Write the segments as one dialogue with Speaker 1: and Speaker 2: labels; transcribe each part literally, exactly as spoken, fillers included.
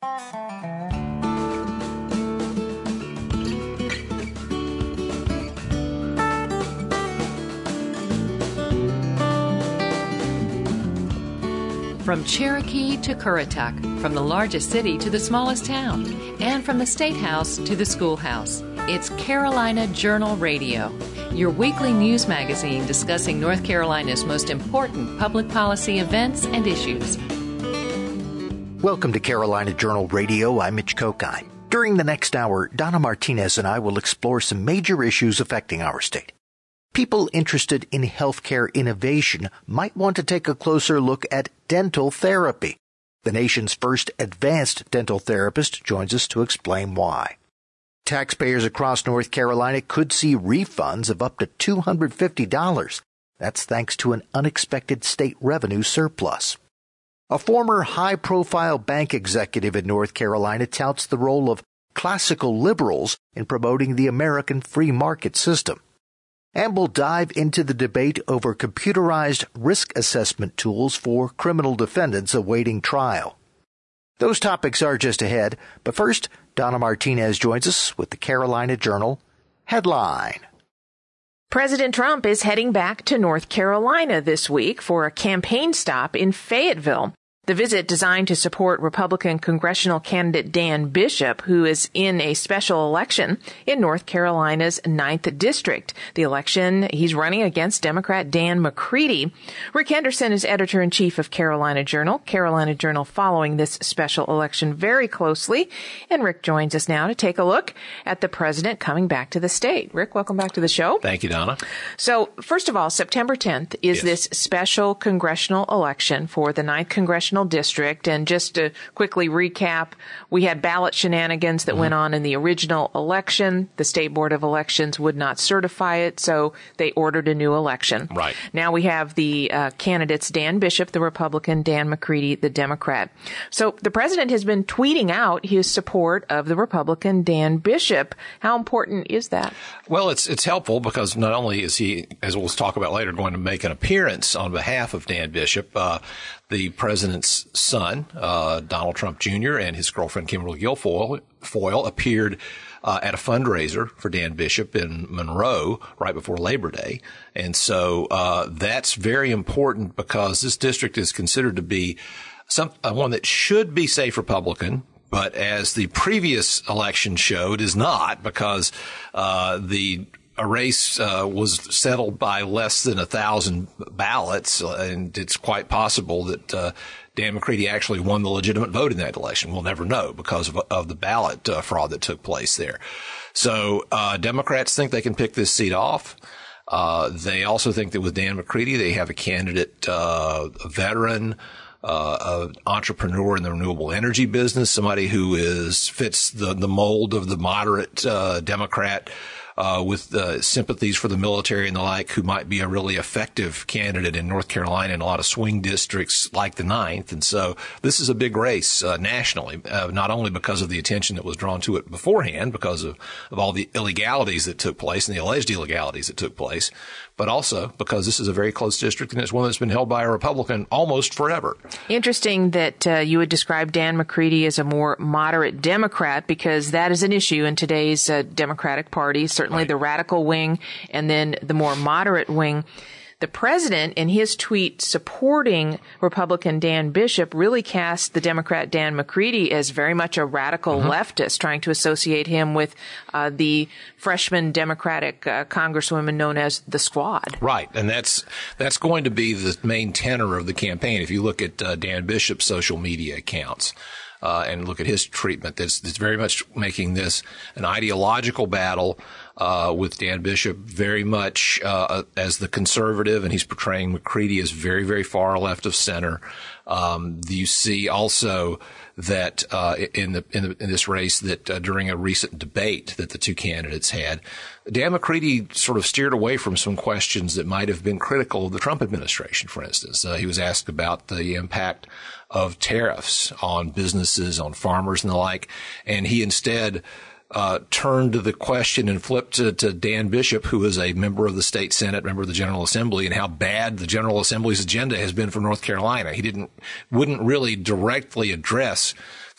Speaker 1: From Cherokee to Currituck, from the largest city to the smallest town, and from the State House to the schoolhouse, it's Carolina Journal Radio, your weekly news magazine discussing North Carolina's most important public policy events and issues.
Speaker 2: Welcome to Carolina Journal Radio. I'm Mitch Kokai. During the next hour, Donna Martinez and I will explore some major issues affecting our state. People interested in healthcare innovation might want to take a closer look at dental therapy. The nation's first advanced dental therapist joins us to explain why. Taxpayers across North Carolina could see refunds of up to two hundred fifty dollars. That's thanks to an unexpected state revenue surplus. A former high-profile bank executive in North Carolina touts the role of classical liberals in promoting the American free market system. And we'll dive into the debate over computerized risk assessment tools for criminal defendants awaiting trial. Those topics are just ahead, but first, Donna Martinez joins us with the Carolina Journal Headline.
Speaker 3: President Trump is heading back to North Carolina this week for a campaign stop in Fayetteville. The visit designed to support Republican congressional candidate Dan Bishop, who is in a special election in North Carolina's ninth District. The election he's running against Democrat Dan McCready. Rick Henderson is editor-in-chief of Carolina Journal. Carolina Journal following this special election very closely. And Rick joins us now to take a look at the president coming back to the state. Rick, welcome back to the show.
Speaker 4: Thank you, Donna.
Speaker 3: So, first of all, September tenth is yes. this special congressional election for the ninth Congressional District. And just to quickly recap, we had ballot shenanigans that mm-hmm. went on in the original election. The State Board of Elections would not certify it, so they ordered a new election.
Speaker 4: Right.
Speaker 3: Now we have the uh, candidates, Dan Bishop, the Republican, Dan McCready, the Democrat. So the president has been tweeting out his support of the Republican, Dan Bishop. How important is that?
Speaker 4: Well, it's it's helpful because not only is he, as we'll talk about later, going to make an appearance on behalf of Dan Bishop, uh, the president's son, uh, Donald Trump Junior, and his girlfriend, Kimberly Guilfoyle, Foyle, appeared uh, at a fundraiser for Dan Bishop in Monroe right before Labor Day. And so uh, that's very important because this district is considered to be some uh, one that should be safe Republican. But as the previous election showed, is not, because uh, the a race uh, was settled by less than a thousand ballots, and it's quite possible that uh, Dan McCready actually won the legitimate vote in that election. We'll never know because of, of the ballot uh, fraud that took place there. So uh, Democrats think they can pick this seat off. Uh, they also think that with Dan McCready, they have a candidate, uh, a veteran, Uh, an entrepreneur in the renewable energy business, somebody who is fits the, the mold of the moderate uh, Democrat uh, with uh, sympathies for the military and the like, who might be a really effective candidate in North Carolina in a lot of swing districts like the ninth. And so this is a big race uh, nationally, uh, not only because of the attention that was drawn to it beforehand, because of, of all the illegalities that took place and the alleged illegalities that took place, but also because this is a very close district and it's one that's been held by a Republican almost forever.
Speaker 3: Interesting that uh, you would describe Dan McCready as a more moderate Democrat, because that is an issue in today's uh, Democratic Party, certainly right. The radical wing and then the more moderate wing. The president, in his tweet supporting Republican Dan Bishop, really cast the Democrat Dan McCready as very much a radical mm-hmm. leftist, trying to associate him with uh, the freshman Democratic uh, congresswoman known as the Squad.
Speaker 4: Right, and that's that's going to be the main tenor of the campaign. If you look at uh, Dan Bishop's social media accounts, Uh, and look at his treatment, that's, that's very much making this an ideological battle uh, with Dan Bishop very much uh, as the conservative, and he's portraying McCready as very, very far left of center. Um, you see also that uh, in the in, the, in this race that uh, during a recent debate that the two candidates had, Dan McCready sort of steered away from some questions that might have been critical of the Trump administration. For instance, uh, he was asked about the impact of tariffs on businesses, on farmers and the like, and he instead uh turned to the question and flipped to, to Dan Bishop, who is a member of the state Senate, member of the General Assembly, and how bad the General Assembly's agenda has been for North Carolina. He didn't wouldn't really directly address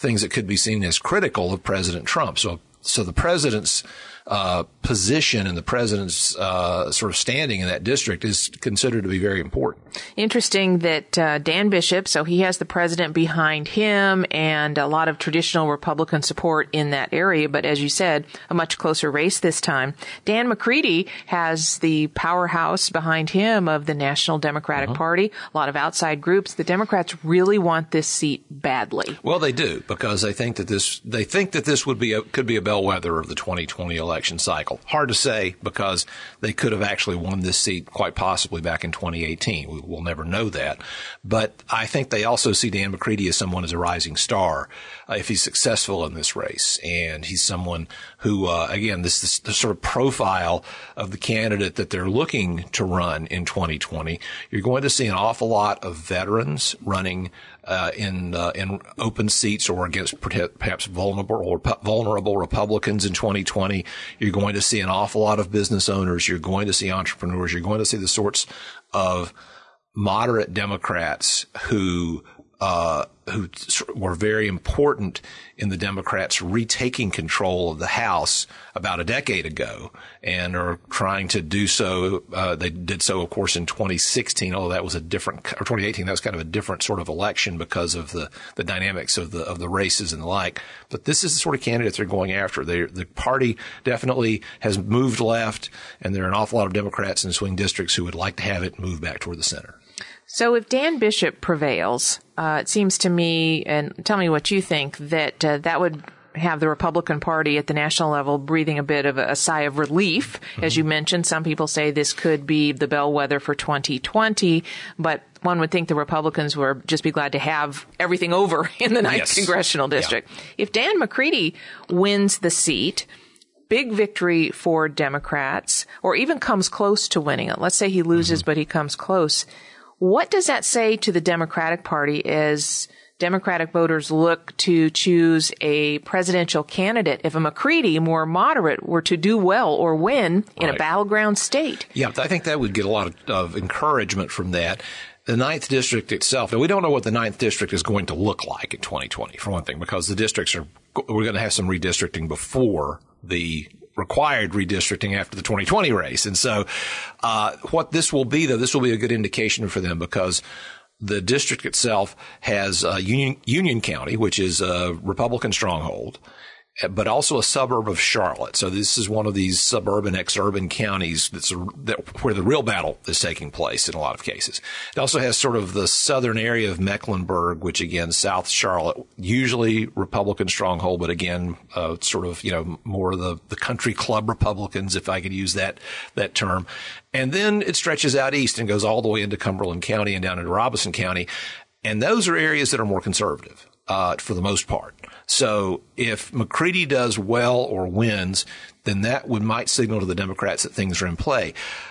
Speaker 4: things that could be seen as critical of President Trump. So, so the president's uh, position and the president's uh, sort of standing in that district is considered to be very important.
Speaker 3: Interesting that uh, Dan Bishop, so he has the president behind him and a lot of traditional Republican support in that area, but as you said, a much closer race this time. Dan McCready has the powerhouse behind him of the National Democratic uh-huh. Party, a lot of outside groups. The Democrats really want this seat badly.
Speaker 4: Well, they do, because they think that this they think that this would be a, could be a bellwether of the twenty twenty election. Election cycle. Hard to say, because they could have actually won this seat quite possibly back in twenty eighteen. We will never know that. But I think they also see Dan McCready as someone as a rising star uh, if he's successful in this race. And he's someone who, uh, again, this is the sort of profile of the candidate that they're looking to run in twenty twenty. You're going to see an awful lot of veterans running Uh, in uh, in open seats or against perhaps vulnerable or vulnerable Republicans in twenty twenty. You're going to see an awful lot of business owners. You're going to see entrepreneurs. You're going to see the sorts of moderate Democrats who uh who were very important in the Democrats retaking control of the House about a decade ago, and are trying to do so. Uh, they did so, of course, in twenty sixteen, although that was a different, or twenty eighteen, that was kind of a different sort of election because of the, the dynamics of the, of the races and the like. But this is the sort of candidates they're going after. They, the party definitely has moved left, and there are an awful lot of Democrats in swing districts who would like to have it move back toward the center.
Speaker 3: So if Dan Bishop prevails, uh, it seems to me, and tell me what you think, that uh, that would have the Republican Party at the national level breathing a bit of a, a sigh of relief. Mm-hmm. As you mentioned, some people say this could be the bellwether for twenty twenty, but one would think the Republicans would just be glad to have everything over in the ninth yes. congressional district. Yeah. If Dan McCready wins the seat, big victory for Democrats, or even comes close to winning it. Let's say he loses, mm-hmm. but he comes close. What does that say to the Democratic Party as Democratic voters look to choose a presidential candidate if a McCready, more moderate, were to do well or win in right. a battleground state?
Speaker 4: Yeah, I think that would get a lot of, of encouragement from that. The ninth District itself, now we don't know what the ninth District is going to look like in twenty twenty, for one thing, because the districts are, we're going to have some redistricting before the required redistricting after the twenty twenty race. And so, uh, what this will be, though, this will be a good indication for them, because the district itself has uh, Union, Union County, which is a Republican stronghold, but also a suburb of Charlotte. So this is one of these suburban, ex-urban counties that's a, that, where the real battle is taking place in a lot of cases. It also has sort of the southern area of Mecklenburg, which again, South Charlotte, usually Republican stronghold, but again, uh, sort of, you know, more of the, the country club Republicans, if I could use that, that term. And then it stretches out east and goes all the way into Cumberland County and down into Robeson County. And those are areas that are more conservative, uh, for the most part. So if McCready does well or wins, then that would might signal to the Democrats that things are in play.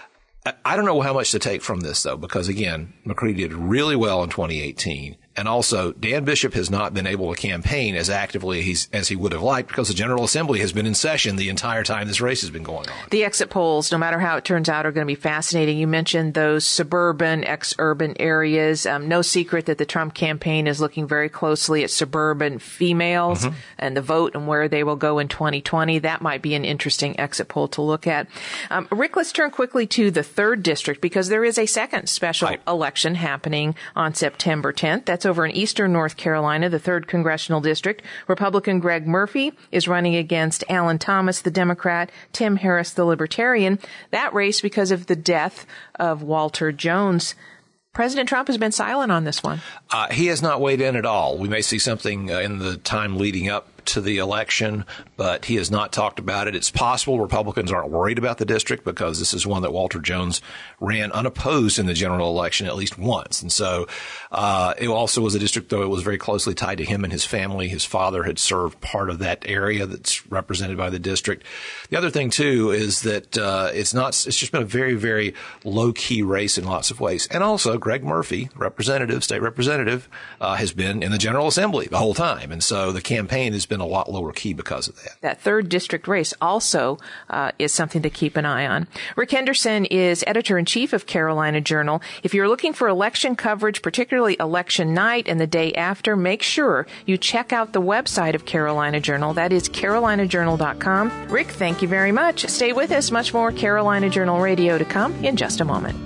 Speaker 4: I don't know how much to take from this, though, because, again, McCready did really well in twenty eighteen. And also, Dan Bishop has not been able to campaign as actively as he would have liked because the General Assembly has been in session the entire time this race has been going on.
Speaker 3: The exit polls, no matter how it turns out, are going to be fascinating. You mentioned those suburban, ex-urban areas. Um, no secret that the Trump campaign is looking very closely at suburban females mm-hmm. and the vote and where they will go in twenty twenty. That might be an interesting exit poll to look at. Um, Rick, let's turn quickly to the third district because there is a second special right. election happening on September tenth. That's over in eastern North Carolina, the third congressional district. Republican Greg Murphy is running against Alan Thomas, the Democrat, Tim Harris, the Libertarian. That race because of the death of Walter Jones. President Trump has been silent on this one.
Speaker 4: Uh, he has not weighed in at all. We may see something uh, in the time leading up to the election, but he has not talked about it. It's possible Republicans aren't worried about the district because this is one that Walter Jones ran unopposed in the general election at least once. And so uh it also was a district, though it was very closely tied to him and his family. His father had served part of that area that's represented by the district. The other thing, too, is that uh it's not, it's just been a very, very low-key race in lots of ways. And also, Greg Murphy, representative, state representative, uh has been in the General Assembly the whole time. And so the campaign has been been a lot lower key because of that.
Speaker 3: That third district race also uh, is something to keep an eye on. Rick Henderson is editor-in-chief of Carolina Journal. If you're looking for election coverage, particularly election night and the day after, make sure you check out the website of Carolina Journal. That is carolina journal dot com. Rick, thank you very much. Stay with us. Much more Carolina Journal Radio to come in just a moment.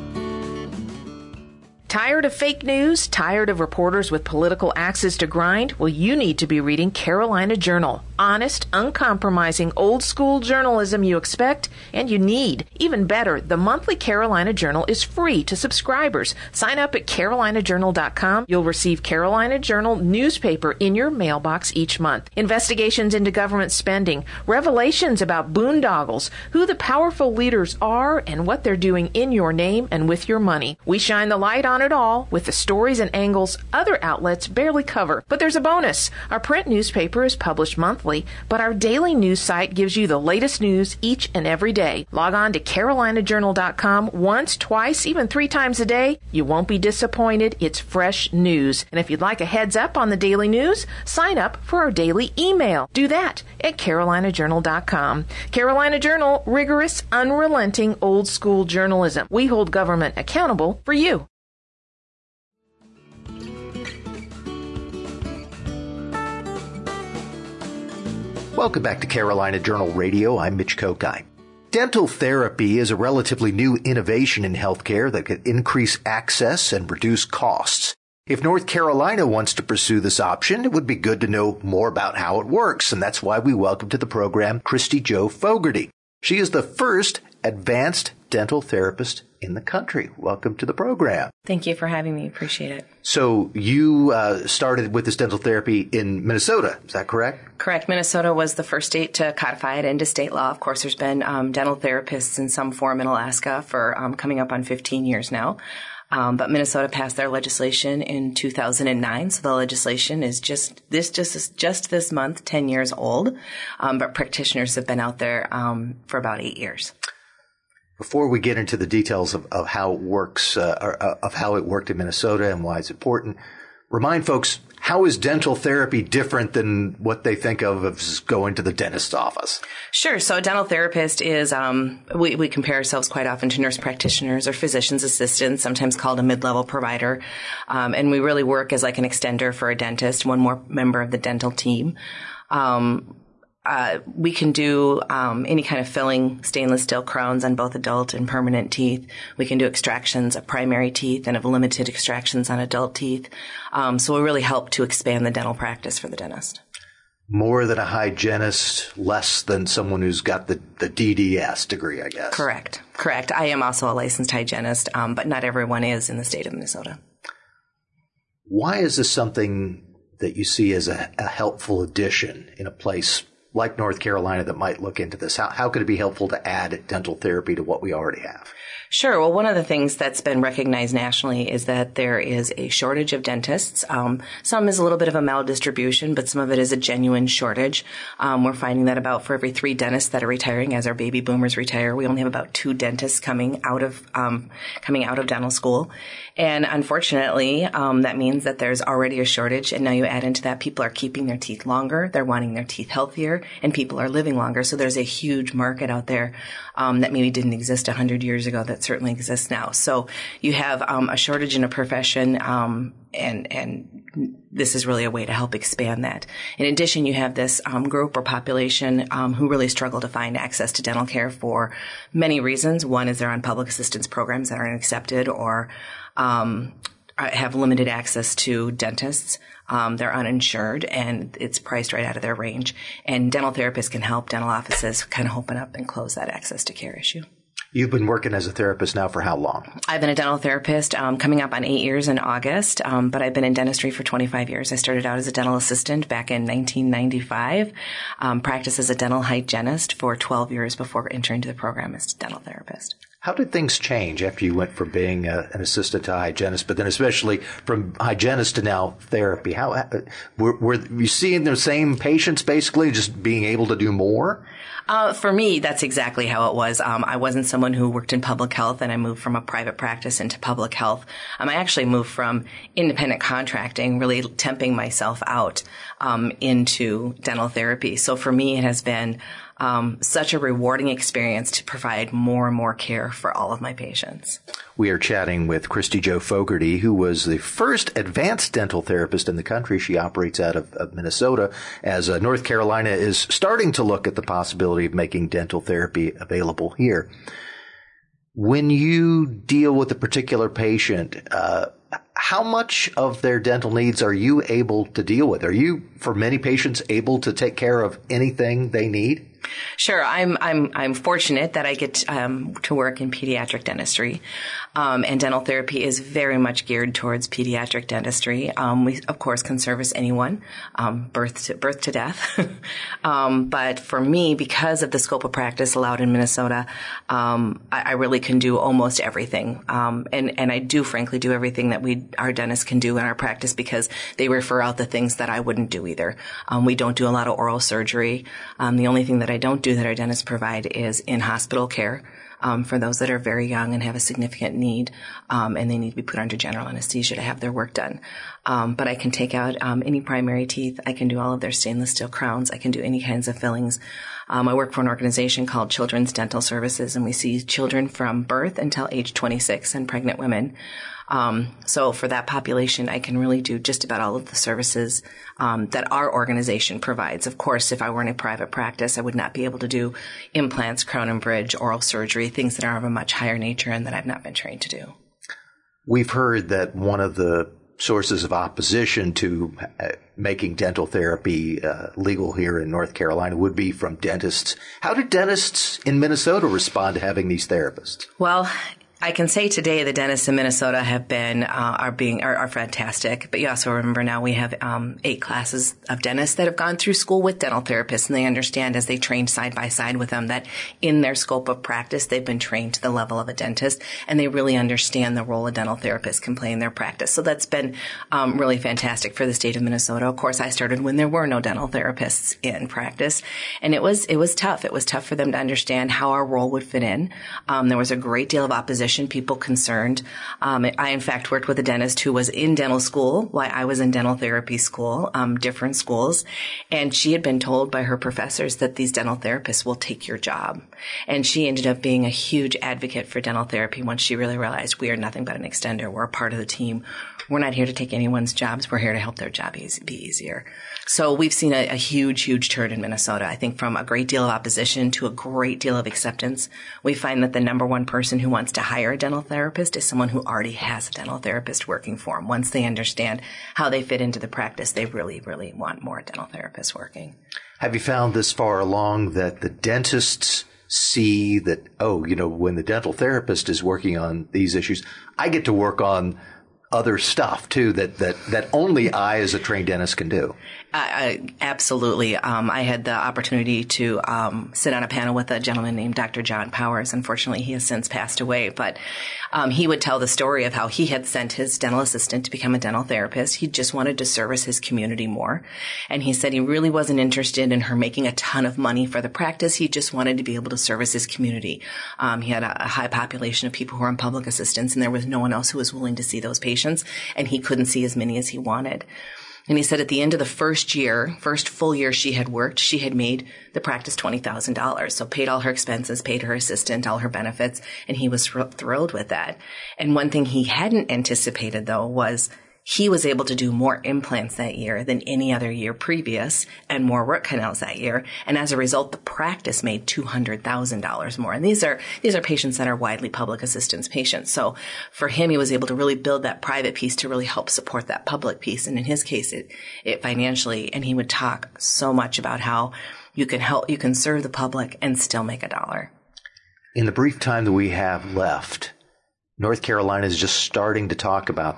Speaker 3: Tired of fake news? Tired of reporters with political axes to grind? Well, you need to be reading Carolina Journal. Honest, uncompromising, old-school journalism you expect and you need. Even better, the monthly Carolina Journal is free to subscribers. Sign up at carolina journal dot com. You'll receive Carolina Journal newspaper in your mailbox each month. Investigations into government spending, revelations about boondoggles, who the powerful leaders are, and what they're doing in your name and with your money. We shine the light on it all with the stories and angles other outlets barely cover. But there's a bonus. Our print newspaper is published monthly, but our daily news site gives you the latest news each and every day. Log on to carolina journal dot com once, twice, even three times a day. You won't be disappointed. It's fresh news. And if you'd like a heads up on the daily news, sign up for our daily email. Do that at carolina journal dot com. Carolina Journal, rigorous, unrelenting, old-school journalism. We hold government accountable for you.
Speaker 2: Welcome back to Carolina Journal Radio. I'm Mitch Kokai. Dental therapy is a relatively new innovation in healthcare that could increase access and reduce costs. If North Carolina wants to pursue this option, it would be good to know more about how it works, and that's why we welcome to the program Christy Jo Fogarty. She is the first advanced dental therapist in the country. Welcome to the program.
Speaker 5: Thank you for having me. Appreciate it.
Speaker 2: So you uh, started with this dental therapy in Minnesota. Is that correct?
Speaker 5: Correct. Minnesota was the first state to codify it into state law. Of course, there's been um, dental therapists in some form in Alaska for um, coming up on fifteen years now. Um, but Minnesota passed their legislation in two thousand nine, so the legislation is just this just just this month, ten years old. Um, but practitioners have been out there um, for about eight years.
Speaker 2: Before we get into the details of, of how it works, uh, or, uh, of how it worked in Minnesota and why it's important, remind folks, how is dental therapy different than what they think of as going to the dentist's office?
Speaker 5: Sure. So a dental therapist is, um, we, we compare ourselves quite often to nurse practitioners or physician's assistants, sometimes called a mid-level provider. Um, and we really work as like an extender for a dentist, one more member of the dental team. Um, Uh, we can do um, any kind of filling, stainless steel crowns on both adult and permanent teeth. We can do extractions of primary teeth and of limited extractions on adult teeth. Um, so we really help to expand the dental practice for the dentist.
Speaker 2: More than a hygienist, less than someone who's got the, the D D S degree, I guess.
Speaker 5: Correct. Correct. I am also a licensed hygienist, um, but not everyone is in the state of Minnesota.
Speaker 2: Why is this something that you see as a, a helpful addition in a place like North Carolina that might look into this? How, how could it be helpful to add dental therapy to what we already have?
Speaker 5: Sure. Well, one of the things that's been recognized nationally is that there is a shortage of dentists. Um, some is a little bit of a maldistribution, but some of it is a genuine shortage. Um, we're finding that about for every three dentists that are retiring, as our baby boomers retire, we only have about two dentists coming out of um, coming out of dental school. And unfortunately, um, that means that there's already a shortage. And now you add into that, people are keeping their teeth longer, they're wanting their teeth healthier, and people are living longer. So there's a huge market out there um, that maybe didn't exist one hundred years ago that certainly exists now. So you have um, a shortage in a profession, um, and and this is really a way to help expand that. In addition, you have this um, group or population um, who really struggle to find access to dental care for many reasons. One is they're on public assistance programs that aren't accepted, or um, have limited access to dentists. Um, they're uninsured, and it's priced right out of their range. And dental therapists can help dental offices kind of open up and close that access to care issue.
Speaker 2: You've been working as a therapist now for how long?
Speaker 5: I've been a dental therapist um, coming up on eight years in August, um, but I've been in dentistry for twenty-five years. I started out as a dental assistant back in nineteen ninety-five, um, practiced as a dental hygienist for twelve years before entering to the program as a dental therapist.
Speaker 2: How did things change after you went from being a, an assistant to a hygienist, but then especially from hygienist to now therapy? How were, were you seeing the same patients basically, just being able to do more?
Speaker 5: Uh, for me, that's exactly how it was. Um, I wasn't someone who worked in public health, and I moved from a private practice into public health. Um, I actually moved from independent contracting, really temping myself out um, into dental therapy. So for me, it has been Um, such a rewarding experience to provide more and more care for all of my patients.
Speaker 2: We are chatting with Christy Jo Fogarty, who was the first advanced dental therapist in the country. She operates out of, of Minnesota, as uh, North Carolina is starting to look at the possibility of making dental therapy available here. When you deal with a particular patient, uh, how much of their dental needs are you able to deal with? Are you, for many patients, able to take care of anything they need?
Speaker 5: Sure. I'm I'm I'm fortunate that I get um, to work in pediatric dentistry, um, and dental therapy is very much geared towards pediatric dentistry. Um, we of course can service anyone, um, birth to birth to death. um, but for me, because of the scope of practice allowed in Minnesota, um, I, I really can do almost everything, um, and and I do frankly do everything that we our dentists can do in our practice, because they refer out the things that I wouldn't do either. Um, we don't do a lot of oral surgery. Um, the only thing that I don't do that our dentists provide is in-hospital care um, for those that are very young and have a significant need, um, and they need to be put under general anesthesia to have their work done. Um, but I can take out um, any primary teeth. I can do all of their stainless steel crowns. I can do any kinds of fillings. Um, I work for an organization called Children's Dental Services, and we see children from birth until age twenty-six and pregnant women. Um, so for that population, I can really do just about all of the services um, that our organization provides. Of course, if I were in a private practice, I would not be able to do implants, crown and bridge, oral surgery, things that are of a much higher nature and that I've not been trained to do.
Speaker 2: We've heard that one of the sources of opposition to uh, making dental therapy uh, legal here in North Carolina would be from dentists. How did dentists in Minnesota respond to having these therapists?
Speaker 5: Well, I can say today the dentists in Minnesota have been, uh, are being, are, are fantastic. But you also remember now we have, um, eight classes of dentists that have gone through school with dental therapists, and they understand as they train side by side with them that in their scope of practice, they've been trained to the level of a dentist, and they really understand the role a dental therapist can play in their practice. So that's been, um, really fantastic for the state of Minnesota. Of course, I started when there were no dental therapists in practice, and it was, it was tough. It was tough for them to understand how our role would fit in. Um, there was a great deal of opposition. People concerned. Um, I, in fact, worked with a dentist who was in dental school while I was in dental therapy school, um, different schools. And she had been told by her professors that these dental therapists will take your job. And she ended up being a huge advocate for dental therapy once she really realized we are nothing but an extender. We're a part of the team. We're not here to take anyone's jobs. We're here to help their job easy, be easier. So we've seen a, a huge, huge turn in Minnesota. I think from a great deal of opposition to a great deal of acceptance. We find that the number one person who wants to hire a dental therapist is someone who already has a dental therapist working for them. Once they understand how they fit into the practice, they really, really want more dental therapists working.
Speaker 2: Have you found this far along that the dentists see that, oh, you know, when the dental therapist is working on these issues, I get to work on other stuff too that, that, that only I as a trained dentist can do?
Speaker 5: Uh, absolutely. Um, I had the opportunity to um, sit on a panel with a gentleman named Doctor John Powers. Unfortunately, he has since passed away, but um, he would tell the story of how he had sent his dental assistant to become a dental therapist. He just wanted to service his community more, and he said he really wasn't interested in her making a ton of money for the practice. He just wanted to be able to service his community. Um, he had a, a high population of people who were on public assistance, and there was no one else who was willing to see those patients, and he couldn't see as many as he wanted. And he said at the end of the first year, first full year she had worked, she had made the practice twenty thousand dollars. So paid all her expenses, paid her assistant, all her benefits, and he was thrilled with that. And one thing he hadn't anticipated, though, was he was able to do more implants that year than any other year previous and more root canals that year. And as a result, the practice made two hundred thousand dollars more. And these are, these are patients that are widely public assistance patients. So for him, he was able to really build that private piece to really help support that public piece. And in his case, it, it financially, and he would talk so much about how you can help, you can serve the public and still make a dollar.
Speaker 2: In the brief time that we have left, North Carolina is just starting to talk about this.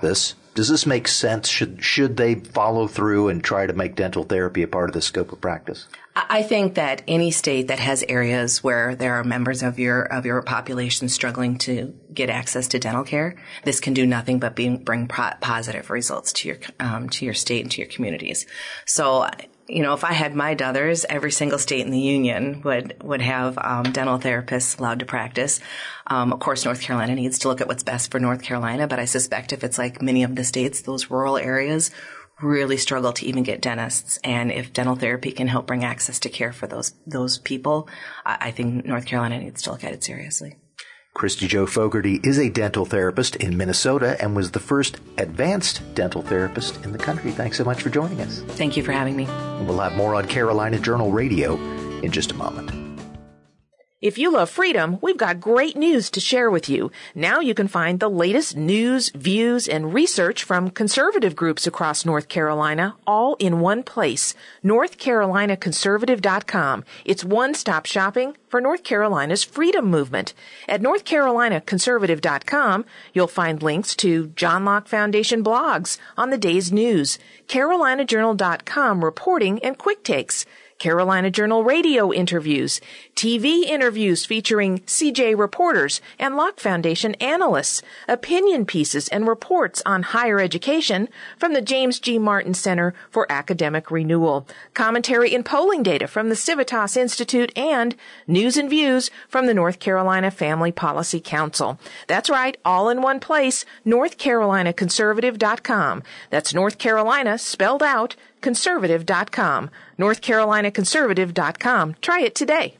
Speaker 2: Does this make sense? Should should they follow through and try to make dental therapy a part of the scope of practice?
Speaker 5: I think that any state that has areas where there are members of your of your population struggling to get access to dental care, this can do nothing but be, bring pro- positive results to your um, to your state and to your communities. So, you know, if I had my druthers, every single state in the union would would have um, dental therapists allowed to practice. Um, of course, North Carolina needs to look at what's best for North Carolina, but I suspect if it's like many of the states, those rural areas really struggle to even get dentists. And if dental therapy can help bring access to care for those those people, I, I think North Carolina needs to look at it seriously.
Speaker 2: Christy Jo Fogarty is a dental therapist in Minnesota and was the first advanced dental therapist in the country. Thanks so much for joining us.
Speaker 5: Thank you for having me.
Speaker 2: And we'll have more on Carolina Journal Radio in just a moment.
Speaker 3: If you love freedom, we've got great news to share with you. Now you can find the latest news, views, and research from conservative groups across North Carolina all in one place. North Carolina Conservative dot com. It's one-stop shopping for North Carolina's freedom movement. At North Carolina Conservative dot com, you'll find links to John Locke Foundation blogs on the day's news, Carolina Journal dot com reporting and quick takes, Carolina Journal radio interviews, T V interviews featuring C J reporters and Locke Foundation analysts, opinion pieces and reports on higher education from the James G. Martin Center for Academic Renewal, commentary and polling data from the Civitas Institute, and news and views from the North Carolina Family Policy Council. That's right, all in one place, North Carolina Conservative dot com. That's North Carolina spelled out, Conservative dot com. North Carolina Conservative dot com. Try it today.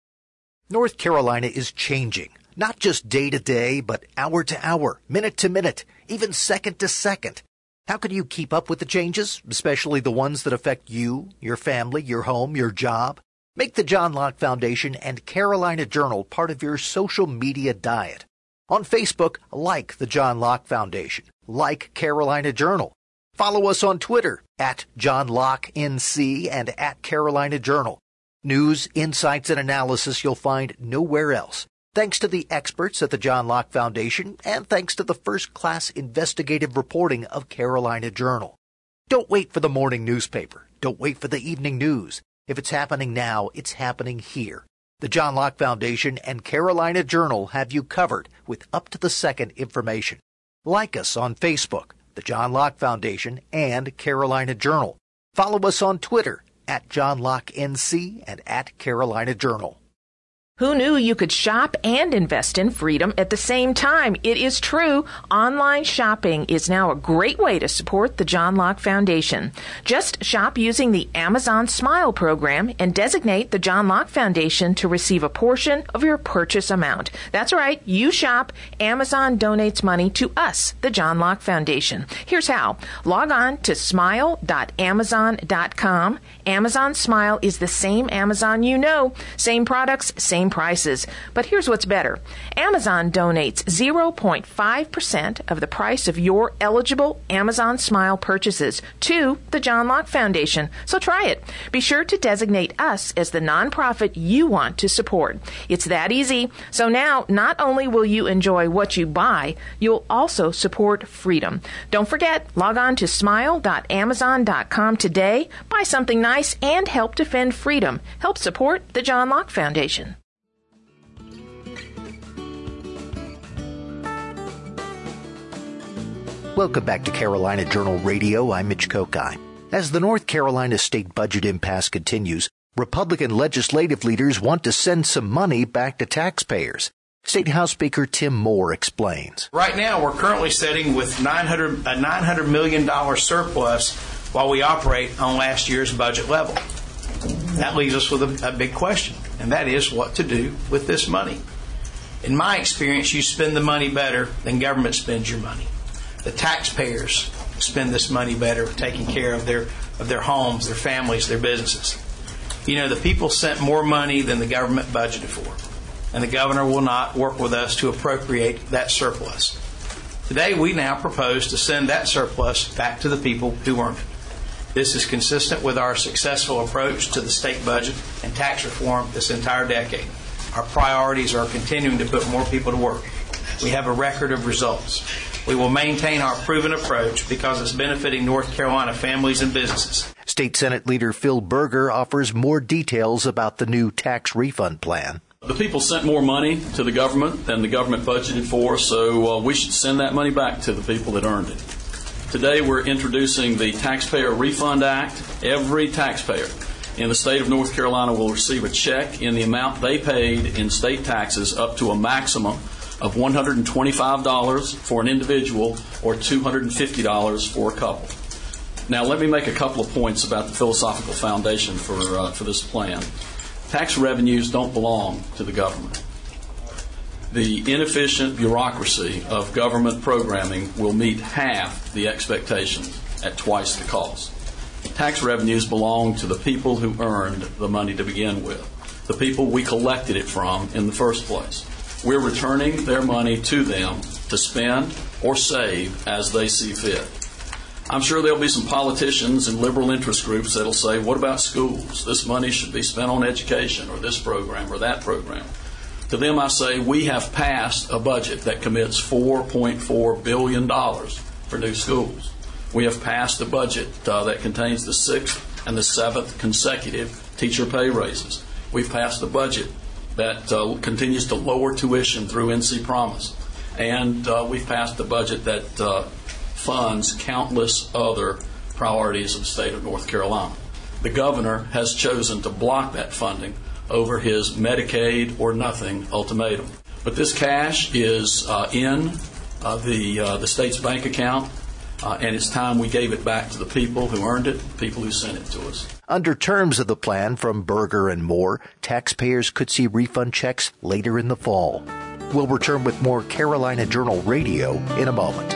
Speaker 2: North Carolina is changing, not just day to day, but hour to hour, minute to minute, even second to second. How can you keep up with the changes, especially the ones that affect you, your family, your home, your job? Make the John Locke Foundation and Carolina Journal part of your social media diet. On Facebook, like the John Locke Foundation, like Carolina Journal. Follow us on Twitter at John Locke N C and at Carolina Journal. News, insights, and analysis you'll find nowhere else. Thanks to the experts at the John Locke Foundation and thanks to the first-class investigative reporting of Carolina Journal. Don't wait for the morning newspaper. Don't wait for the evening news. If it's happening now, it's happening here. The John Locke Foundation and Carolina Journal have you covered with up-to-the-second information. Like us on Facebook, the John Locke Foundation and Carolina Journal. Follow us on Twitter at John Locke N C and at Carolina Journal.
Speaker 3: Who knew you could shop and invest in freedom at the same time? It is true. Online shopping is now a great way to support the John Locke Foundation. Just shop using the Amazon Smile program and designate the John Locke Foundation to receive a portion of your purchase amount. That's right. You shop. Amazon donates money to us, the John Locke Foundation. Here's how. Log on to smile dot amazon dot com. Amazon Smile is the same Amazon you know. Same products, same prices. But here's what's better. Amazon donates zero point five percent of the price of your eligible Amazon Smile purchases to the John Locke Foundation. So try it. Be sure to designate us as the nonprofit you want to support. It's that easy. So now, not only will you enjoy what you buy, you'll also support freedom. Don't forget, log on to smile dot amazon dot com today, buy something nice, and help defend freedom. Help support the John Locke Foundation.
Speaker 2: Welcome back to Carolina Journal Radio. I'm Mitch Kokai. As the North Carolina state budget impasse continues, Republican legislative leaders want to send some money back to taxpayers. State House Speaker Tim Moore explains.
Speaker 6: Right now, we're currently sitting with nine hundred, a nine hundred million dollars surplus while we operate on last year's budget level. That leaves us with a, a big question, and that is what to do with this money. In my experience, you spend the money better than government spends your money. The taxpayers spend this money better taking care of their of their homes, their families, their businesses. You know, the people sent more money than the government budgeted for, and the governor will not work with us to appropriate that surplus. Today, we now propose to send that surplus back to the people who earned it. This is consistent with our successful approach to the state budget and tax reform this entire decade. Our priorities are continuing to put more people to work. We have a record of results. We will maintain our proven approach because it's benefiting North Carolina families and businesses.
Speaker 2: State Senate Leader Phil Berger offers more details about the new tax refund plan.
Speaker 7: The people sent more money to the government than the government budgeted for, so uh, we should send that money back to the people that earned it. Today we're introducing the Taxpayer Refund Act. Every taxpayer in the state of North Carolina will receive a check in the amount they paid in state taxes up to a maximum of one hundred twenty-five dollars for an individual or two hundred fifty dollars for a couple. Now let me make a couple of points about the philosophical foundation for, uh, for this plan. Tax revenues don't belong to the government. The inefficient bureaucracy of government programming will meet half the expectations at twice the cost. Tax revenues belong to the people who earned the money to begin with, the people we collected it from in the first place. We're returning their money to them to spend or save as they see fit. I'm sure there'll be some politicians and liberal interest groups that'll say, what about schools? This money should be spent on education or this program or that program. To them I say, we have passed a budget that commits four point four billion dollars for new schools. We have passed a budget uh, that contains the sixth and the seventh consecutive teacher pay raises. We've passed a budget that uh, continues to lower tuition through N C Promise. And uh, we've passed a budget that uh, funds countless other priorities of the state of North Carolina. The governor has chosen to block that funding over his Medicaid or nothing ultimatum. But this cash is uh, in uh, the uh, the state's bank account, uh, and it's time we gave it back to the people who earned it, the people who sent it to us.
Speaker 2: Under terms of the plan from Berger and Moore, taxpayers could see refund checks later in the fall. We'll return with more Carolina Journal Radio in a moment.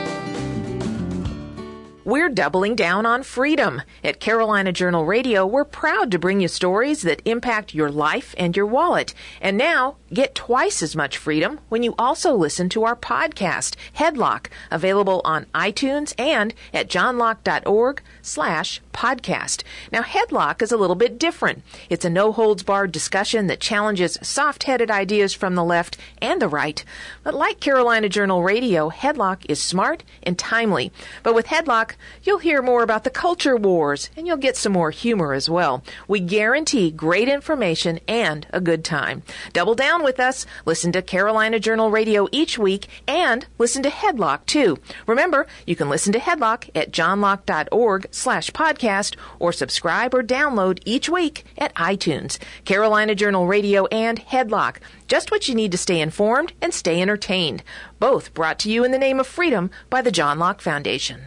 Speaker 3: We're doubling down on freedom. At Carolina Journal Radio, we're proud to bring you stories that impact your life and your wallet. And now, get twice as much freedom when you also listen to our podcast, Headlock, available on iTunes and at johnlocke.org slash podcast. Now, Headlock is a little bit different. It's a no-holds-barred discussion that challenges soft-headed ideas from the left and the right. But like Carolina Journal Radio, Headlock is smart and timely. But with Headlock, you'll hear more about the culture wars, and you'll get some more humor as well. We guarantee great information and a good time. Double down with us. Listen to Carolina Journal Radio each week, and listen to Headlock, too. Remember, you can listen to Headlock at johnlocke.org slash podcast, or subscribe or download each week at iTunes. Carolina Journal Radio and Headlock. Just what you need to stay informed and stay entertained. Both brought to you in the name of freedom by the John Locke Foundation.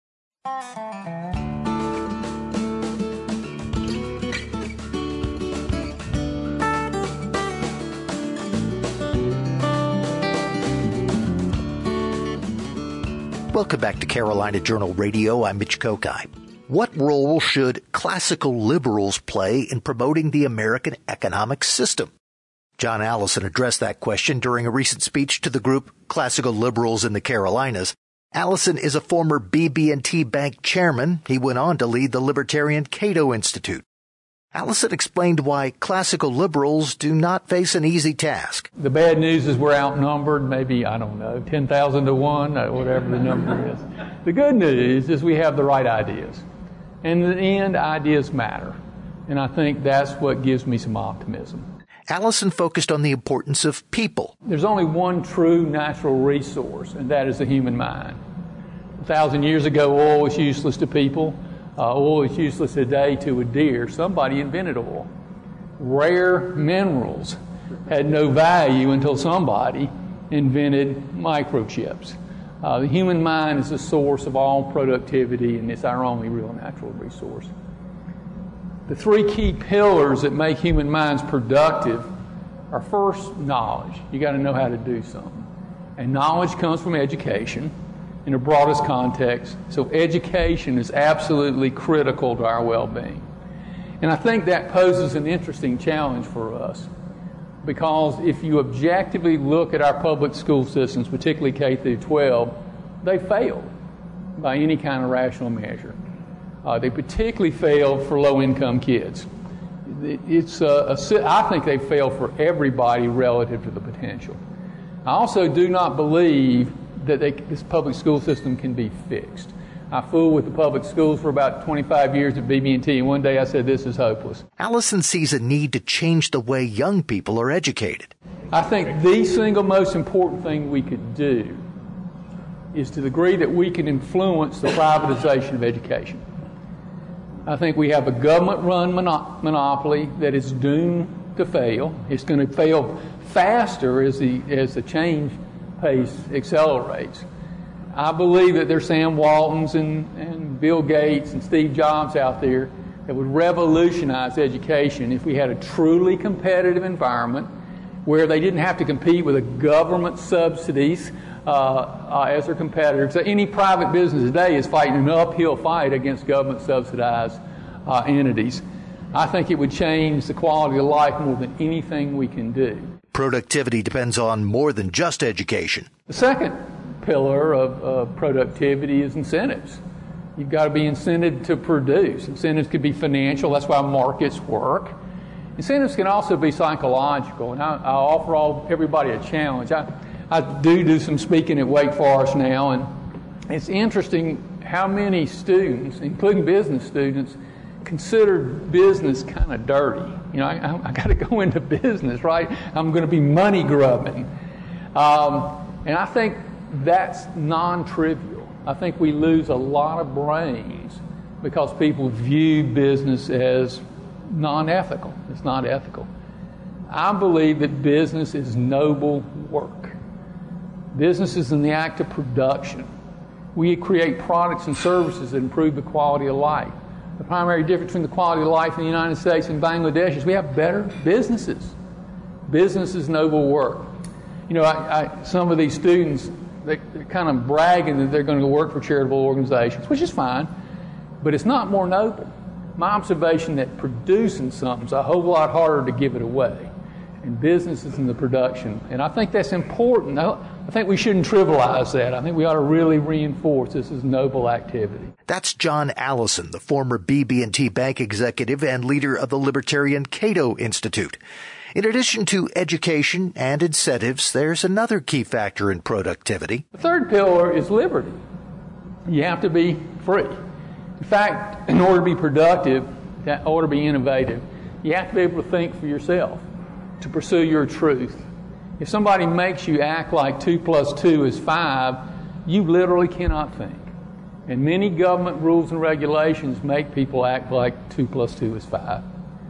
Speaker 2: Welcome back to Carolina Journal Radio. I'm Mitch Kokai. What role should classical liberals play in promoting the American economic system? John Allison addressed that question during a recent speech to the group Classical Liberals in the Carolinas. Allison is a former B B and T Bank chairman. He went on to lead the libertarian Cato Institute. Allison explained why classical liberals do not face an easy task.
Speaker 8: The bad news is we're outnumbered, maybe, I don't know, ten thousand to one, whatever the number is. The good news is we have the right ideas. And in the end, ideas matter. And I think that's what gives me some optimism.
Speaker 2: Allison focused on the importance of people.
Speaker 8: There's only one true natural resource, and that is the human mind. A thousand years ago, oil was useless to people. Uh, oil is useless today to a deer. Somebody invented oil. Rare minerals had no value until somebody invented microchips. Uh, the human mind is the source of all productivity, and it's our only real natural resource. The three key pillars that make human minds productive are first, knowledge. You got to know how to do something. And knowledge comes from education in the broadest context. So education is absolutely critical to our well-being. And I think that poses an interesting challenge for us, because if you objectively look at our public school systems, particularly K through twelve, they failed by any kind of rational measure. Uh, they particularly failed for low-income kids. It's a, a, I think they fail for everybody relative to the potential. I also do not believe that they, this public school system can be fixed. I fooled with the public schools for about twenty-five years at B B and T, and one day I said, this is hopeless.
Speaker 2: Allison sees a need to change the way young people are educated.
Speaker 8: I think the single most important thing we could do is to the degree that we can influence the privatization of education. I think we have a government-run mono- monopoly that is doomed to fail. It's going to fail faster as the as the change pace accelerates. I believe that there's Sam Waltons and, and Bill Gates and Steve Jobs out there that would revolutionize education if we had a truly competitive environment where they didn't have to compete with the government subsidies uh, uh, as their competitors. So any private business today is fighting an uphill fight against government-subsidized uh, entities. I think it would change the quality of life more than anything we can do.
Speaker 2: Productivity depends on more than just education.
Speaker 8: The second pillar of uh, productivity is incentives. You've got to be incented to produce. Incentives could be financial. That's why markets work. Incentives can also be psychological. And I, I offer all everybody a challenge. I, I do do some speaking at Wake Forest now, and it's interesting how many students, including business students, consider business kind of dirty. You know, I, I, I got to go into business, right? I'm going to be money grubbing. Um, and I think that's non-trivial. I think we lose a lot of brains because people view business as non-ethical. It's not ethical. I believe that business is noble work. Business is in the act of production. We create products and services that improve the quality of life. The primary difference between the quality of life in the United States and Bangladesh is we have better businesses. Business is noble work. You know, I, I, some of these students, they, they're kind of bragging that they're going to go work for charitable organizations, which is fine, but it's not more noble. My observation that producing something is a whole lot harder to give it away. And business is in the production. And I think that's important. I, I think we shouldn't trivialize that. I think we ought to really reinforce this as noble activity.
Speaker 2: That's John Allison, the former B B and T Bank executive and leader of the Libertarian Cato Institute. In addition to education and incentives, there's another key factor in productivity.
Speaker 8: The third pillar is liberty. You have to be free. In fact, in order to be productive, in order to be innovative, you have to be able to think for yourself, to pursue your truth. If somebody makes you act like two plus two is five, you literally cannot think. And many government rules and regulations make people act like two plus two is five.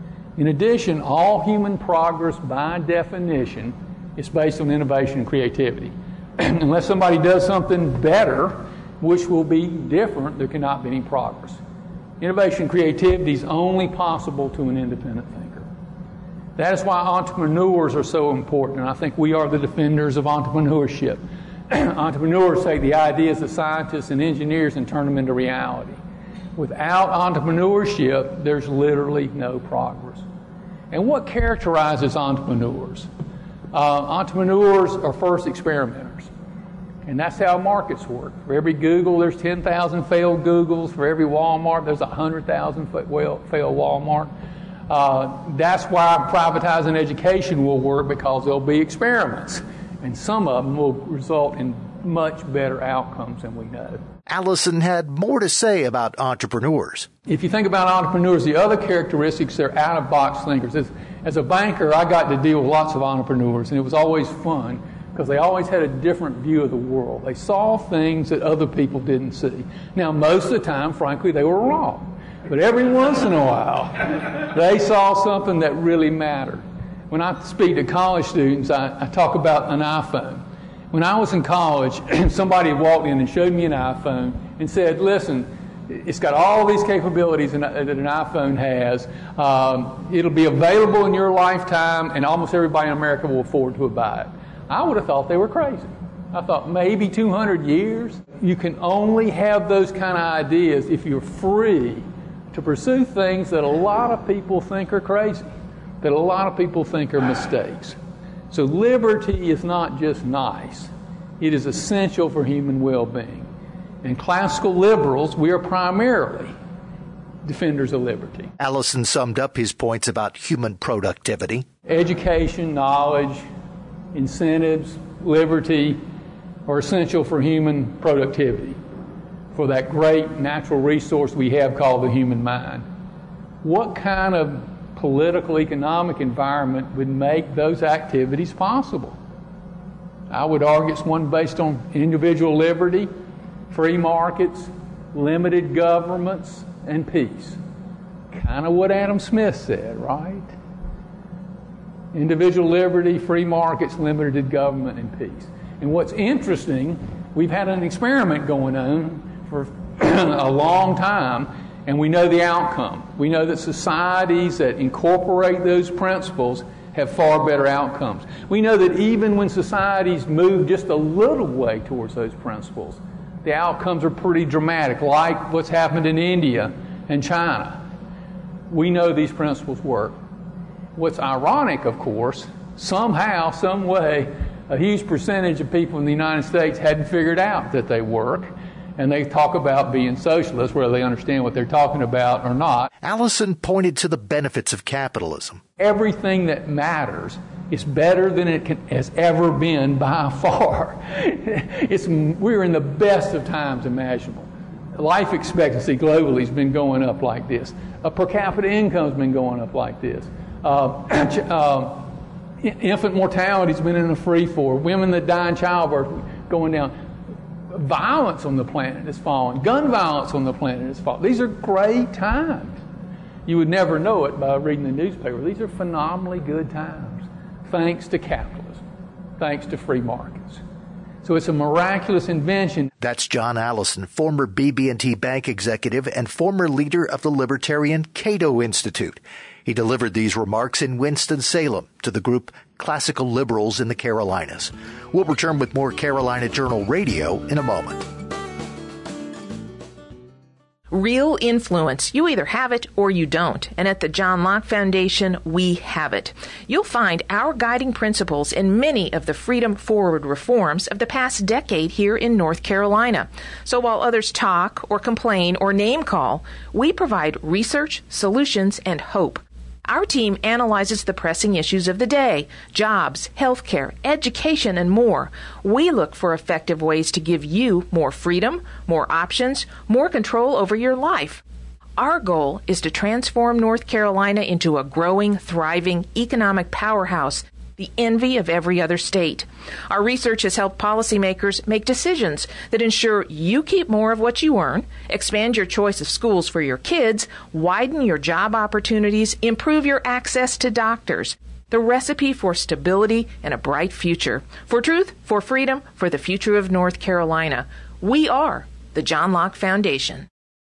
Speaker 8: In addition, all human progress by definition is based on innovation and creativity. Unless somebody does something better, which will be different, there cannot be any progress. Innovation and creativity is only possible to an independent thinker. That is why entrepreneurs are so important, and I think we are the defenders of entrepreneurship. Entrepreneurs take the ideas of scientists and engineers and turn them into reality. Without entrepreneurship, there's literally no progress. And what characterizes entrepreneurs? Uh, entrepreneurs are first experimenters. And that's how markets work. For every Google, there's ten thousand failed Googles. For every Walmart, there's one hundred thousand failed Walmart. Uh, that's why privatizing education will work, because there'll be experiments. And some of them will result in much better outcomes than we know.
Speaker 2: Allison had more to say about entrepreneurs.
Speaker 8: If you think about entrepreneurs, the other characteristics, they're out-of-box thinkers. As, as a banker, I got to deal with lots of entrepreneurs, and it was always fun because they always had a different view of the world. They saw things that other people didn't see. Now, most of the time, frankly, they were wrong. But every once in a while, they saw something that really mattered. When I speak to college students, I, I talk about an iPhone. When I was in college, somebody walked in and showed me an iPhone and said, listen, it's got all these capabilities that an iPhone has. Um, it'll be available in your lifetime, and almost everybody in America will afford to buy it. I would have thought they were crazy. I thought maybe two hundred years. You can only have those kind of ideas if you're free to pursue things that a lot of people think are crazy, that a lot of people think are mistakes. So liberty is not just nice. It is essential for human well-being. And classical liberals, we are primarily defenders of liberty.
Speaker 2: Allison summed up his points about human productivity.
Speaker 8: Education, knowledge, incentives, liberty, are essential for human productivity, for that great natural resource we have called the human mind. What kind of political, economic environment would make those activities possible? I would argue it's one based on individual liberty, free markets, limited governments, and peace. Kind of what Adam Smith said, right? Individual liberty, free markets, limited government, and peace. And what's interesting, we've had an experiment going on for a long time, and we know the outcome. We know that societies that incorporate those principles have far better outcomes. We know that even when societies move just a little way towards those principles, the outcomes are pretty dramatic, like what's happened in India and China. We know these principles work. What's ironic, of course, somehow, some way, a huge percentage of people in the United States hadn't figured out that they work, and they talk about being socialists, whether they understand what they're talking about or not.
Speaker 2: Allison pointed to the benefits of capitalism.
Speaker 8: Everything that matters is better than it can, has ever been by far. It's, we're in the best of times imaginable. Life expectancy globally has been going up like this. A per capita income has been going up like this. Uh, uh, infant mortality has been in a free fall. Women that die in childbirth going down. Violence on the planet is falling. Gun violence on the planet is falling. These are great times. You would never know it by reading the newspaper. These are phenomenally good times, thanks to capitalism, thanks to free markets. So it's a miraculous invention.
Speaker 2: That's John Allison, former B B and T Bank executive and former leader of the libertarian Cato Institute. He delivered these remarks in Winston-Salem to the group Classical Liberals in the Carolinas. We'll return with more Carolina Journal Radio in a moment.
Speaker 3: Real influence. You either have it or you don't. And at the John Locke Foundation, we have it. You'll find our guiding principles in many of the Freedom Forward reforms of the past decade here in North Carolina. So while others talk or complain or name call, we provide research, solutions, and hope. Our team analyzes the pressing issues of the day, jobs, healthcare, education, and more. We look for effective ways to give you more freedom, more options, more control over your life. Our goal is to transform North Carolina into a growing, thriving economic powerhouse, the envy of every other state. Our research has helped policymakers make decisions that ensure you keep more of what you earn, expand your choice of schools for your kids, widen your job opportunities, improve your access to doctors. The recipe for stability and a bright future. For truth, for freedom, for the future of North Carolina. We are the John Locke Foundation.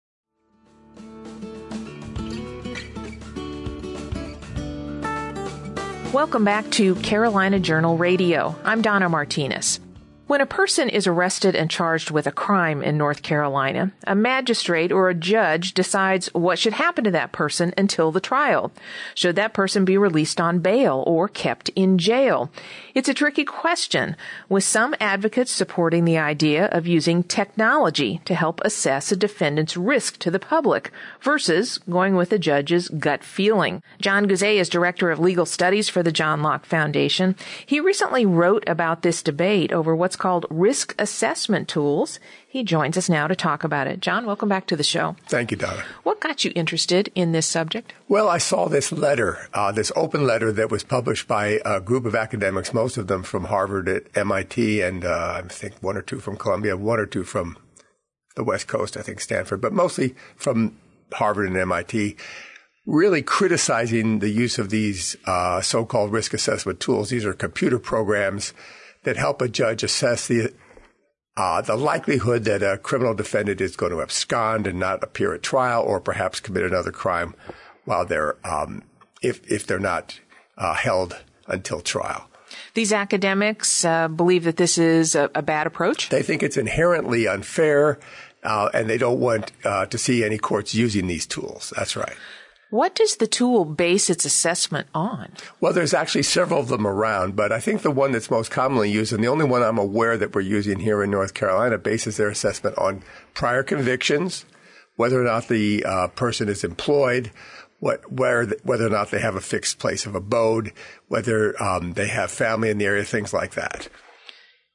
Speaker 3: Welcome back to Carolina Journal Radio. I'm Donna Martinez. When a person is arrested and charged with a crime in North Carolina, a magistrate or a judge decides what should happen to that person until the trial. Should that person be released on bail or kept in jail? It's a tricky question, with some advocates supporting the idea of using technology to help assess a defendant's risk to the public versus going with the judge's gut feeling. John Guzay is Director of Legal Studies for the John Locke Foundation. He recently wrote about this debate over what's called risk assessment tools. He joins us now to talk about it. John, welcome back to the show.
Speaker 9: Thank you, Donna.
Speaker 3: What got you interested in this subject?
Speaker 9: Well, I saw this letter, uh, this open letter that was published by a group of academics, most of them from Harvard, at M I T, and uh, I think one or two from Columbia, one or two from the West Coast, I think Stanford, but mostly from Harvard and M I T, really criticizing the use of these uh, so-called risk assessment tools. These are computer programs that help a judge assess the uh, the likelihood that a criminal defendant is going to abscond and not appear at trial, or perhaps commit another crime while they're um, if if they're not uh, held until trial.
Speaker 3: These academics uh, believe that this is a, a bad approach?
Speaker 9: They think it's inherently unfair, uh, and they don't want uh, to see any courts using these tools. That's right.
Speaker 3: What does the tool base its assessment on?
Speaker 9: Well, there's actually several of them around, but I think the one that's most commonly used, and the only one I'm aware that we're using here in North Carolina, bases their assessment on prior convictions, whether or not the uh, person is employed, what, where, whether or not they have a fixed place of abode, whether um, they have family in the area, things like that.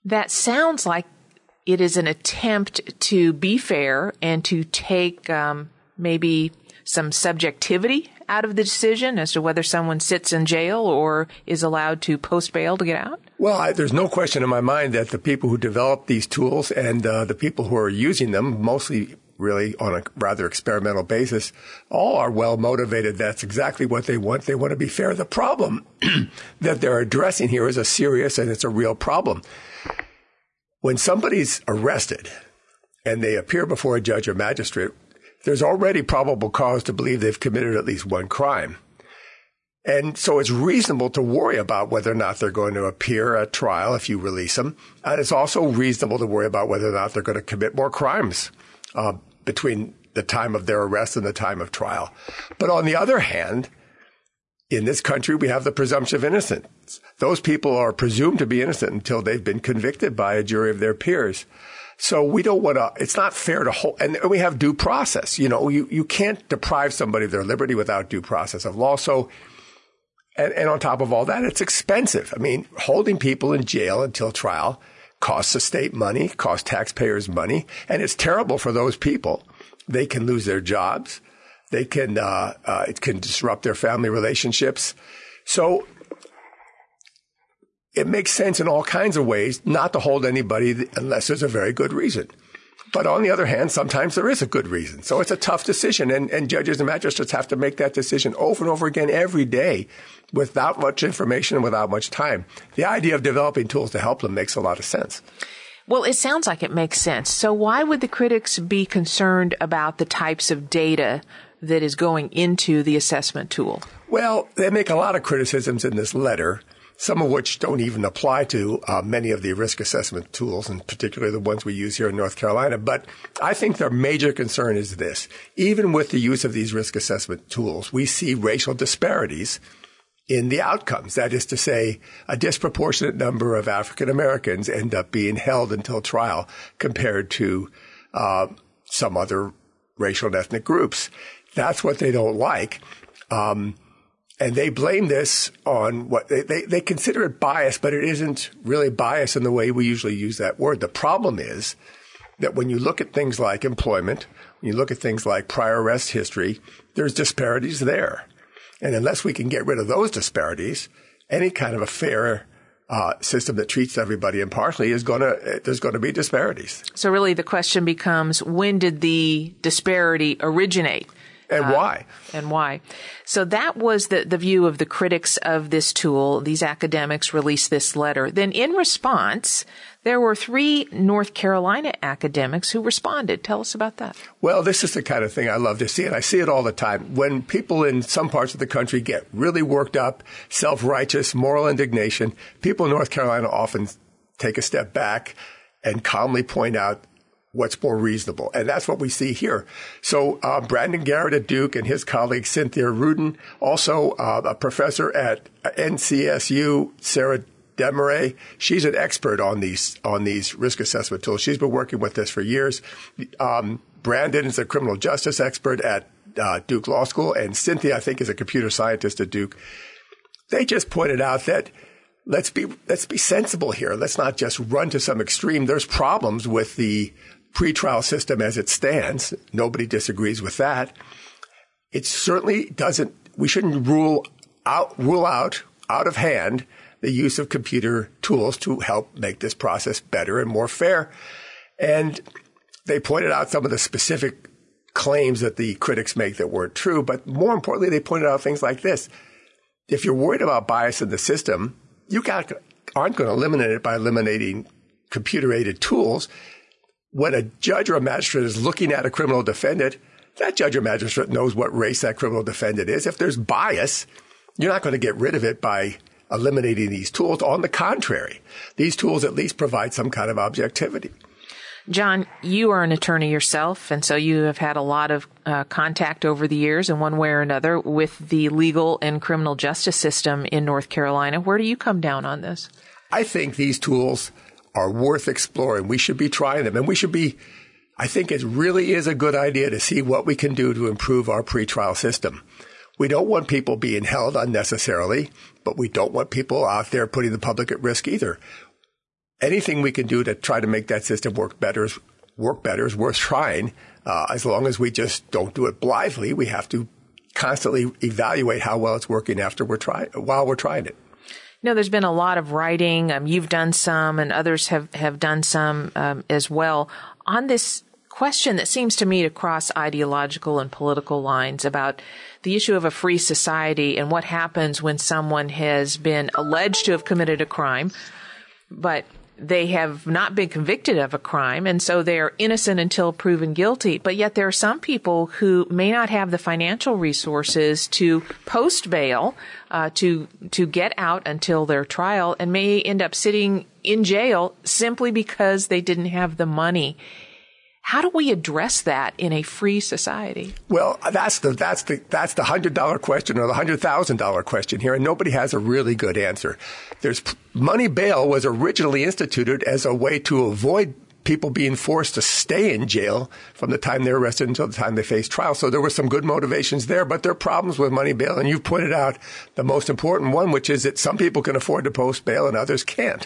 Speaker 3: That sounds like it is an attempt to be fair and to take um, maybe some subjectivity out of the decision as to whether someone sits in jail or is allowed to post bail to get out?
Speaker 9: Well, I, there's no question in my mind that the people who develop these tools and uh, the people who are using them, mostly really on a rather experimental basis, all are well motivated. That's exactly what they want. They want to be fair. The problem that they're addressing here is a serious and it's a real problem. When somebody's arrested and they appear before a judge or magistrate, there's already probable cause to believe they've committed at least one crime. And so it's reasonable to worry about whether or not they're going to appear at trial if you release them. And it's also reasonable to worry about whether or not they're going to commit more crimes uh, between the time of their arrest and the time of trial. But on the other hand, in this country, we have the presumption of innocence. Those people are presumed to be innocent until they've been convicted by a jury of their peers. So we don't want to, it's not fair to hold, and we have due process. You know, you, you can't deprive somebody of their liberty without due process of law. So, and, and on top of all that, it's expensive. I mean, holding people in jail until trial costs the state money, costs taxpayers money, and it's terrible for those people. They can lose their jobs. They can, uh, uh, it can disrupt their family relationships. So it makes sense in all kinds of ways not to hold anybody unless there's a very good reason. But on the other hand, sometimes there is a good reason. So it's a tough decision, and, and judges and magistrates have to make that decision over and over again every day without much information and without much time. The idea of developing tools to help them makes a lot of sense.
Speaker 3: Well, it sounds like it makes sense. So why would the critics be concerned about the types of data that is going into the assessment tool?
Speaker 9: Well, they make a lot of criticisms in this letter, some of which don't even apply to uh, many of the risk assessment tools, and particularly the ones we use here in North Carolina. But I think their major concern is this. Even with the use of these risk assessment tools, we see racial disparities in the outcomes. That is to say, a disproportionate number of African Americans end up being held until trial compared to uh, some other racial and ethnic groups. That's what they don't like. Um, and they blame this on what they, they, they consider it bias, but it isn't really bias in the way we usually use that word. The problem is that when you look at things like employment, when you look at things like prior arrest history, there's disparities there. And unless we can get rid of those disparities, any kind of a fair uh, system that treats everybody impartially is going to, there's going to be disparities.
Speaker 3: So really the question becomes, when did the disparity originate?
Speaker 9: And
Speaker 3: uh,
Speaker 9: why?
Speaker 3: And why? So that was the, the view of the critics of this tool. These academics released this letter. Then in response, there were three North Carolina academics who responded. Tell us about that.
Speaker 9: Well, this is the kind of thing I love to see, and I see it all the time. When people in some parts of the country get really worked up, self-righteous, moral indignation, people in North Carolina often take a step back and calmly point out what's more reasonable. And that's what we see here. So uh, Brandon Garrett at Duke and his colleague Cynthia Rudin, also uh, a professor at N C S U, Sarah Desmarais, she's an expert on these on these risk assessment tools. She's been working with this for years. Um, Brandon is a criminal justice expert at uh, Duke Law School, and Cynthia, I think, is a computer scientist at Duke. They just pointed out that let's be let's be sensible here. Let's not just run to some extreme. There's problems with the pretrial system as it stands. Nobody disagrees with that. It certainly doesn't, we shouldn't rule out, rule out, out of hand the use of computer tools to help make this process better and more fair. And they pointed out some of the specific claims that the critics make that weren't true, but more importantly, they pointed out things like this. If you're worried about bias in the system, you got, aren't going to eliminate it by eliminating computer-aided tools. When a judge or a magistrate is looking at a criminal defendant, that judge or magistrate knows what race that criminal defendant is. If there's bias, you're not going to get rid of it by eliminating these tools. On the contrary, these tools at least provide some kind of objectivity.
Speaker 3: John, you are an attorney yourself, and so you have had a lot of uh, contact over the years in one way or another with the legal and criminal justice system in North Carolina. Where do you come down on this?
Speaker 9: I think these tools are worth exploring. We should be trying them, and we should be, I think it really is a good idea to see what we can do to improve our pretrial system. We don't want people being held unnecessarily, but we don't want people out there putting the public at risk either. anything we can do to try to make that system work better is, work better is worth trying. Uh, as long as we just don't do it blithely, we have to constantly evaluate how well it's working after we're trying, while we're trying it.
Speaker 3: You know, there's been a lot of writing. Um, you've done some, and others have, have done some um, as well on this question that seems to me to cross ideological and political lines about the issue of a free society and what happens when someone has been alleged to have committed a crime, but they have not been convicted of a crime, and so they're innocent until proven guilty. But yet there are some people who may not have the financial resources to post bail, uh, to to get out until their trial, and may end up sitting in jail simply because they didn't have the money. How do we address that in a free society?
Speaker 9: Well, that's the that's the that's the hundred dollar question or the hundred thousand dollar question here, and nobody has a really good answer. There's money bail was originally instituted as a way to avoid people being forced to stay in jail from the time they're arrested until the time they face trial. So there were some good motivations there, but there are problems with money bail, and you've pointed out the most important one, which is that some people can afford to post bail and others can't.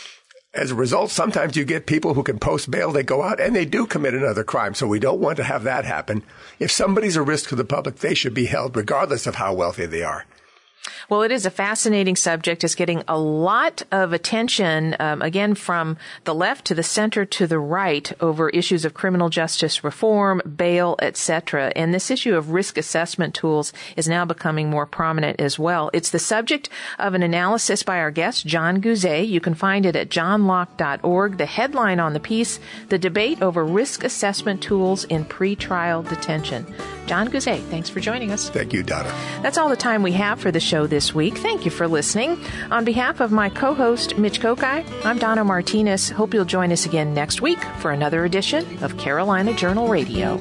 Speaker 9: As a result, sometimes you get people who can post bail, they go out and they do commit another crime. So we don't want to have that happen. If somebody's a risk to the public, they should be held regardless of how wealthy they are.
Speaker 3: Well, it is a fascinating subject. It's getting a lot of attention, um, again, from the left to the center to the right over issues of criminal justice reform, bail, et cetera. And this issue of risk assessment tools is now becoming more prominent as well. It's the subject of an analysis by our guest, John Guzay. You can find it at john locke dot org. The headline on the piece, The Debate Over Risk Assessment Tools in Pretrial Detention. John Guzay, thanks for joining us.
Speaker 9: Thank you, Donna.
Speaker 3: That's all the time we have for the show this week. Thank you for listening. On behalf of my co-host, Mitch Kokai, I'm Donna Martinez. Hope you'll join us again next week for another edition of Carolina Journal Radio.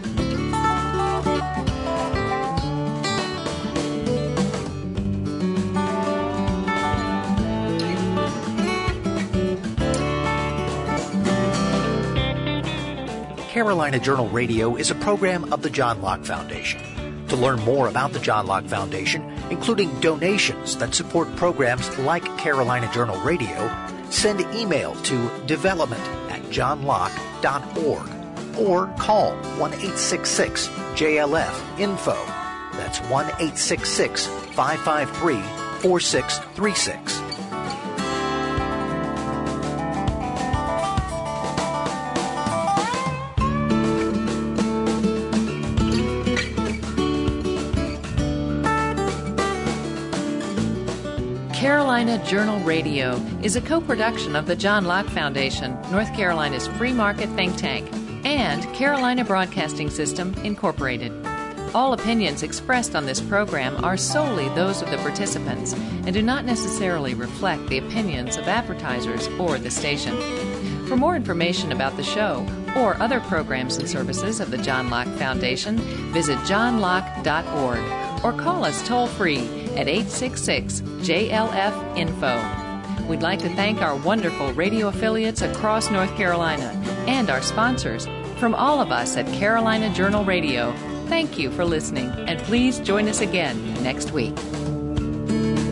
Speaker 2: Carolina Journal Radio is a program of the John Locke Foundation. To learn more about the John Locke Foundation, including donations that support programs like Carolina Journal Radio, send email to development at john locke dot org or call one eight six six J L F info. That's one eight six six, five five three, four six three six.
Speaker 1: Carolina Journal Radio is a co-production of the John Locke Foundation, North Carolina's free market think tank, and Carolina Broadcasting System, Incorporated. All opinions expressed on this program are solely those of the participants and do not necessarily reflect the opinions of advertisers or the station. For more information about the show or other programs and services of the John Locke Foundation, visit john locke dot org or call us toll-free at eight six six J L F info. We'd like to thank our wonderful radio affiliates across North Carolina and our sponsors. From all of us at Carolina Journal Radio, thank you for listening, and please join us again next week.